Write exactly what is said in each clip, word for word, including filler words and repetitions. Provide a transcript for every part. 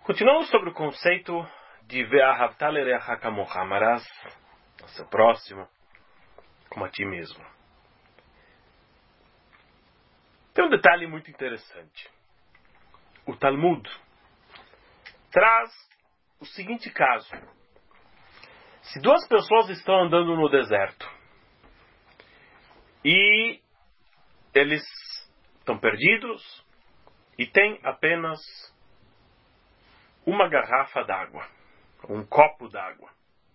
Continuamos sobre o conceito de Ve'ahavta l'reacha kamocha, amarás ao seu próximo como a ti mesmo. Tem um detalhe muito interessante. O Talmud traz o seguinte caso. Se duas pessoas estão andando no deserto e eles estão perdidos e têm apenas uma garrafa d'água, um copo d'água.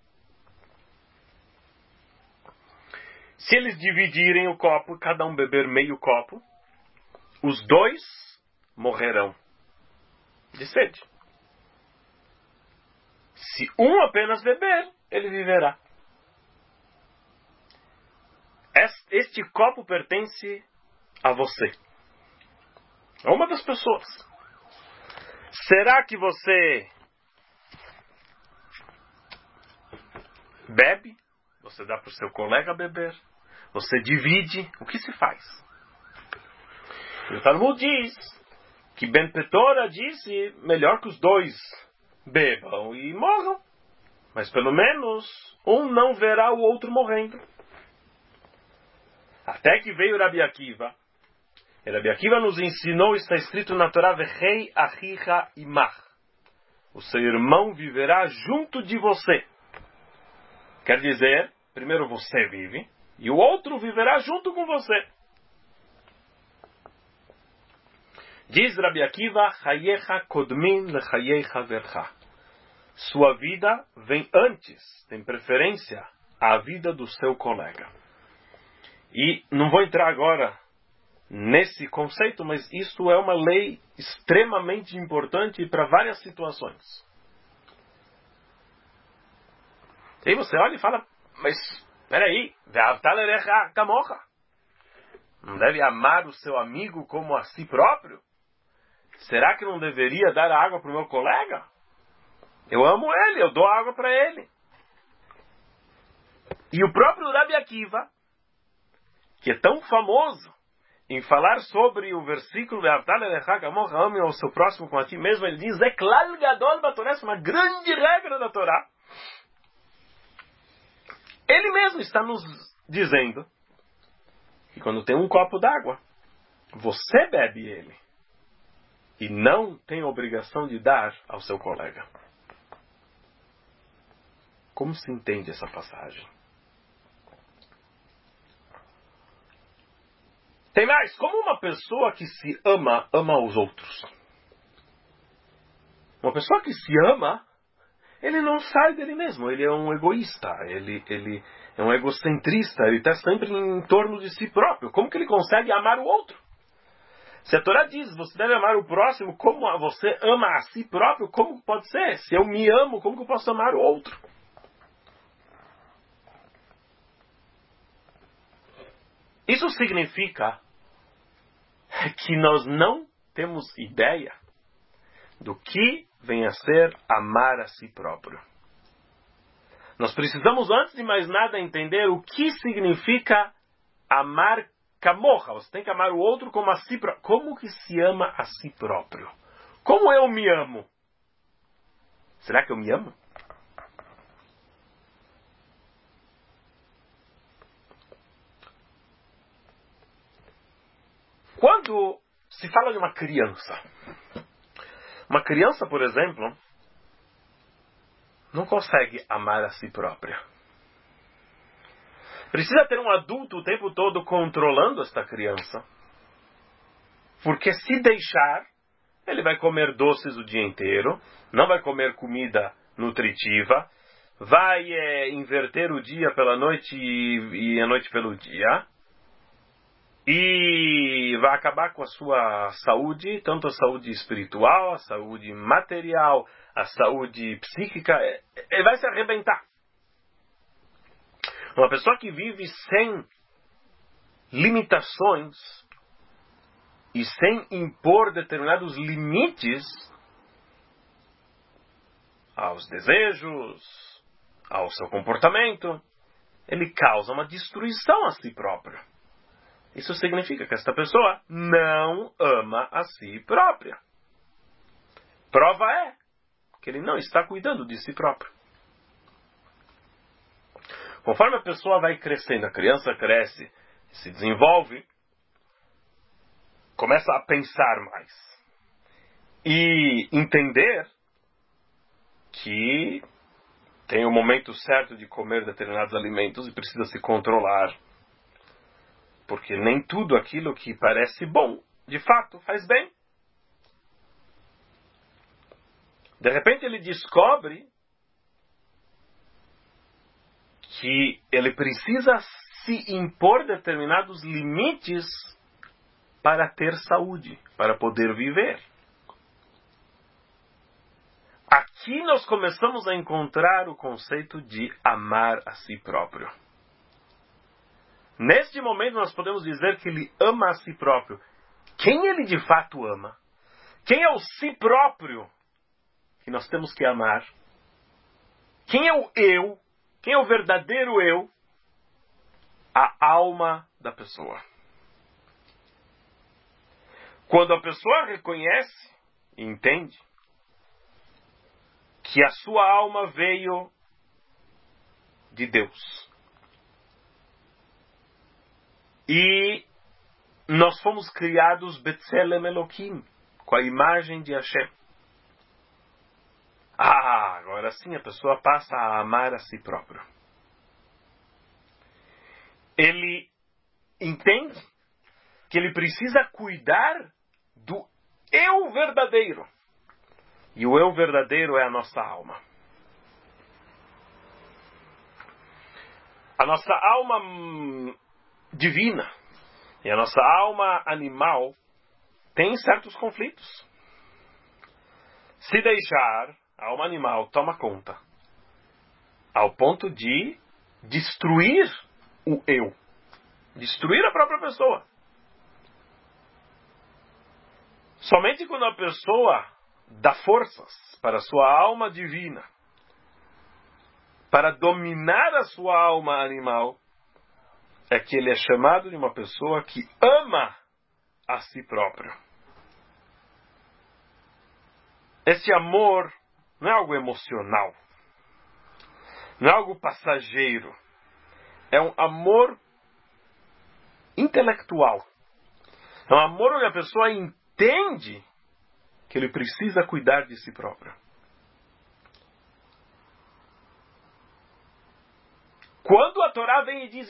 Se eles dividirem o copo, cada um beber meio copo, os dois morrerão de sede. Se um apenas beber, ele viverá. Este copo pertence a você, a uma das pessoas. Será que você bebe? Você dá para o seu colega beber? Você divide? O que se faz? E o Talmud diz que Ben Petora disse melhor que os dois bebam e morram. Mas pelo menos um não verá o outro morrendo. Até que veio Rabi Akiva. E Rabi Akiva nos ensinou, está escrito na Torá, Vechei achicha imach. O seu irmão viverá junto de você. Quer dizer, primeiro você vive, e o outro viverá junto com você. Diz Rabi Akiva, Chayecha kodmin lechayei chavercha. Sua vida vem antes, tem preferência, à vida do seu colega. E não vou entrar agora nesse conceito, mas isto é uma lei extremamente importante para várias situações. E aí você olha e fala, mas peraí, Ve'ahavta l'reacha kamocha. Não deve amar o seu amigo como a si próprio? Será que não deveria dar água para o meu colega? Eu amo ele, eu dou água para ele. E o próprio Rabi Akiva, que é tão famoso em falar sobre o versículo Ve'ahavta l'reacha kamocha, ame ao seu próximo como a ti mesmo, ele diz, é klal gadol b'Torá, uma grande regra da Torá. Ele mesmo está nos dizendo que quando tem um copo d'água, você bebe ele e não tem a obrigação de dar ao seu colega. Como se entende essa passagem? Tem mais, como uma pessoa que se ama, ama os outros. Uma pessoa que se ama, ele não sai dele mesmo, ele é um egoísta, ele, ele é um egocentrista, ele está sempre em torno de si próprio. Como que ele consegue amar o outro? Se a Torá diz, você deve amar o próximo como você ama a si próprio, como pode ser? Se eu me amo, como que eu posso amar o outro? Isso significa que nós não temos ideia do que vem a ser amar a si próprio. Nós precisamos, antes de mais nada, entender o que significa amar kamocha. Você tem que amar o outro como a si próprio. Como que se ama a si próprio? Como eu me amo? Será que eu me amo? Quando se fala de uma criança, uma criança, por exemplo, não consegue amar a si própria. Precisa ter um adulto o tempo todo controlando esta criança. Porque se deixar, ele vai comer doces o dia inteiro, não vai comer comida nutritiva, vai é, inverter o dia pela noite e, e a noite pelo dia. E vai acabar com a sua saúde, tanto a saúde espiritual, a saúde material, a saúde psíquica, ele vai se arrebentar. Uma pessoa que vive sem limitações e sem impor determinados limites aos desejos, ao seu comportamento, ele causa uma destruição a si próprio. Isso significa que esta pessoa não ama a si própria. Prova é que ele não está cuidando de si próprio. Conforme a pessoa vai crescendo, a criança cresce, se desenvolve, começa a pensar mais e entender que tem o momento certo de comer determinados alimentos e precisa se controlar, porque nem tudo aquilo que parece bom, de fato, faz bem. De repente ele descobre que ele precisa se impor determinados limites para ter saúde, para poder viver. Aqui nós começamos a encontrar o conceito de amar a si próprio. Neste momento nós podemos dizer que ele ama a si próprio. Quem ele de fato ama? Quem é o si próprio que nós temos que amar? Quem é o eu? Quem é o verdadeiro eu? A alma da pessoa. Quando a pessoa reconhece e entende que a sua alma veio de Deus. E nós fomos criados Betzelem Elohim, com a imagem de Hashem. Ah, agora sim a pessoa passa a amar a si próprio. Ele entende que ele precisa cuidar do eu verdadeiro. E o eu verdadeiro é a nossa alma. A nossa alma divina e a nossa alma animal tem certos conflitos. Se deixar, a alma animal toma conta, ao ponto de destruir o eu, destruir a própria pessoa. Somente quando a pessoa dá forças para a sua alma divina, para dominar a sua alma animal, é que ele é chamado de uma pessoa que ama a si próprio. Esse amor não é algo emocional, não é algo passageiro, é um amor intelectual. É um amor onde a pessoa entende que ele precisa cuidar de si próprio. Quando a Torá vem e diz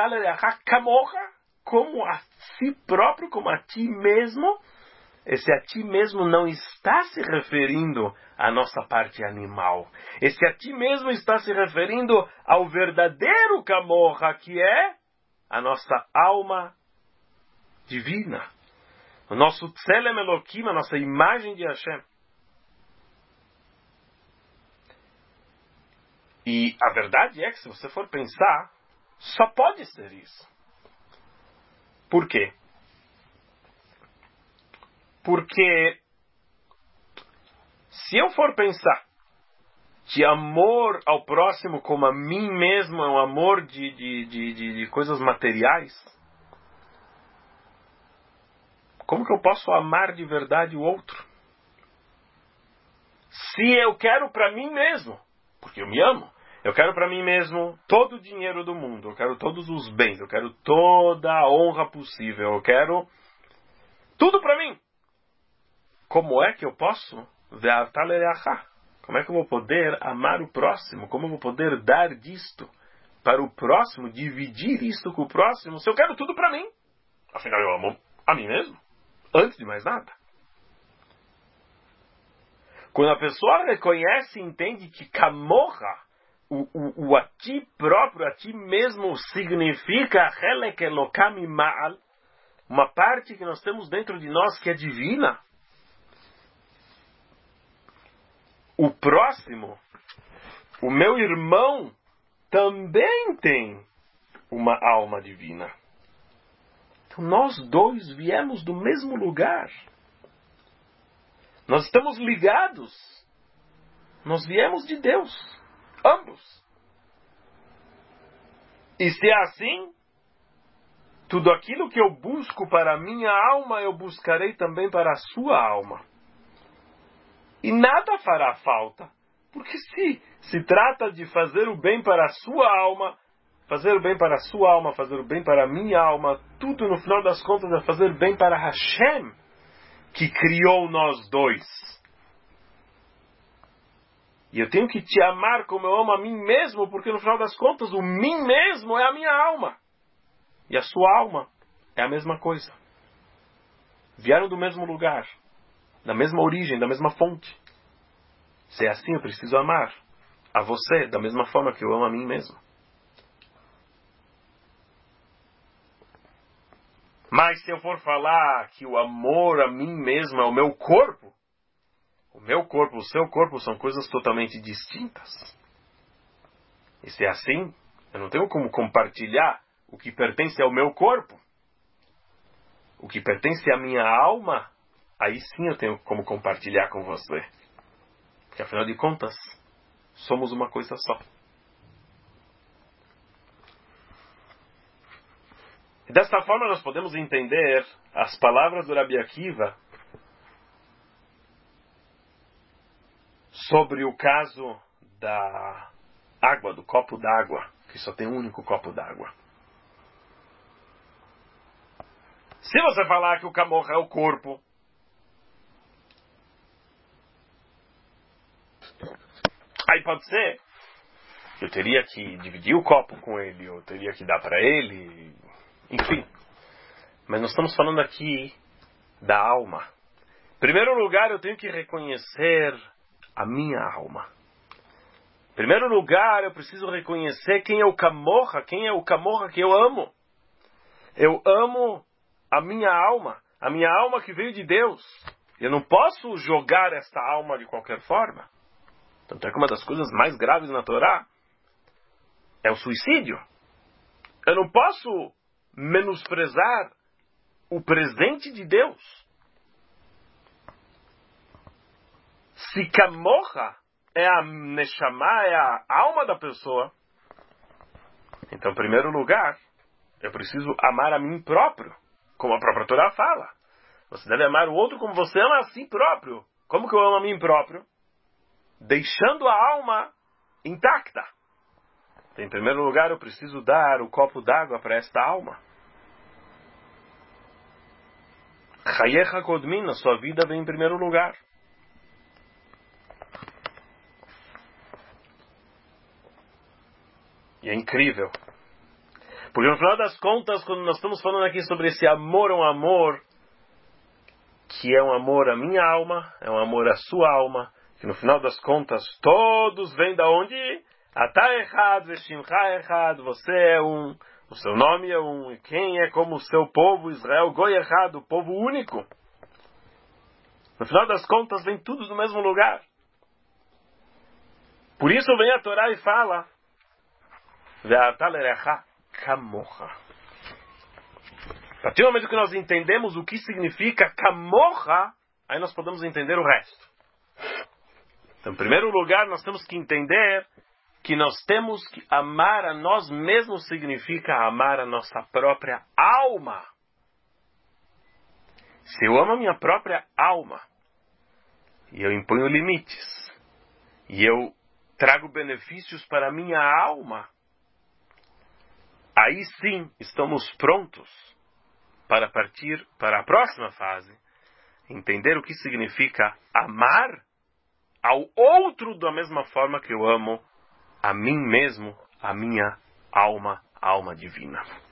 como a si próprio, como a ti mesmo, esse a ti mesmo não está se referindo à nossa parte animal. Esse a ti mesmo está se referindo ao verdadeiro Kamorra, que é a nossa alma divina. O nosso Tselem Elohim, a nossa imagem de Hashem. E a verdade é que, se você for pensar, só pode ser isso. Por quê? Porque se eu for pensar que amor ao próximo como a mim mesmo é um amor de, de, de, de, de coisas materiais, como que eu posso amar de verdade o outro? Se eu quero para mim mesmo, porque eu me amo, eu quero para mim mesmo todo o dinheiro do mundo, eu quero todos os bens, eu quero toda a honra possível, eu quero tudo para mim. Como é que eu posso? Como é que eu vou poder amar o próximo? Como eu vou poder dar disto para o próximo, dividir isto com o próximo, se eu quero tudo para mim? Afinal, eu amo a mim mesmo, antes de mais nada. Quando a pessoa reconhece e entende que Kamorra, o, o, o a ti próprio, a ti mesmo, significa Helek Elokam Ma'al, uma parte que nós temos dentro de nós que é divina. O próximo, o meu irmão, também tem uma alma divina. Então nós dois viemos do mesmo lugar. Nós estamos ligados. Nós viemos de Deus. Ambos. E se é assim, tudo aquilo que eu busco para a minha alma, eu buscarei também para a sua alma. e nada fará falta. Porque se se trata de fazer o bem para a sua alma, fazer o bem para a sua alma, fazer o bem para a minha alma, tudo no final das contas é fazer bem para Hashem, que criou nós dois. E eu tenho que te amar como eu amo a mim mesmo, porque no final das contas o mim mesmo é a minha alma. E a sua alma é a mesma coisa. Vieram do mesmo lugar, da mesma origem, da mesma fonte. Se é assim, eu preciso amar a você da mesma forma que eu amo a mim mesmo. Mas se eu for falar que o amor a mim mesmo é o meu corpo, o meu corpo, o seu corpo são coisas totalmente distintas. E se é assim, eu não tenho como compartilhar o que pertence ao meu corpo. O que pertence à minha alma, aí sim eu tenho como compartilhar com você. Porque afinal de contas, somos uma coisa só. E desta forma nós podemos entender as palavras do Rabi Akiva sobre o caso da água, do copo d'água, que só tem um único copo d'água. Se você falar que o camorra é o corpo, aí pode ser que eu teria que dividir o copo com ele, eu teria que dar para ele, enfim. Mas nós estamos falando aqui da alma. Em primeiro lugar, eu tenho que reconhecer a minha alma. Em primeiro lugar, eu preciso reconhecer quem é o camorra, quem é o camorra que eu amo. Eu amo a minha alma, a minha alma que veio de Deus. Eu não posso jogar esta alma de qualquer forma. Tanto é que uma das coisas mais graves na Torá é o suicídio. Eu não posso menosprezar o presente de Deus. Se camorra é a neshama, é a alma da pessoa, então, em primeiro lugar, eu preciso amar a mim próprio, como a própria Torá fala. Você deve amar o outro como você ama a si próprio. Como que eu amo a mim próprio? Deixando a alma intacta. Então, em primeiro lugar, eu preciso dar o copo d'água para esta alma. Chayecha kodmin, a sua vida vem em primeiro lugar. E é incrível. Porque no final das contas, quando nós estamos falando aqui sobre esse amor, um amor que é um amor à minha alma, é um amor à sua alma, que no final das contas todos vêm da onde? Ata echad veshimcha echad, você é um, o seu nome é um, e quem é como o seu povo, Israel, Goi echad, o povo único. No final das contas vem tudo do mesmo lugar. Por isso vem a Torá e fala Ve'ata lerecha kamorra. A partir do momento que nós entendemos o que significa kamorra, aí nós podemos entender o resto. Então, em primeiro lugar, nós temos que entender que nós temos que amar a nós mesmos significa amar a nossa própria alma. Se eu amo a minha própria alma, e eu imponho limites, e eu trago benefícios para a minha alma, aí sim estamos prontos para partir para a próxima fase, entender o que significa amar ao outro da mesma forma que eu amo a mim mesmo, a minha alma, a alma divina.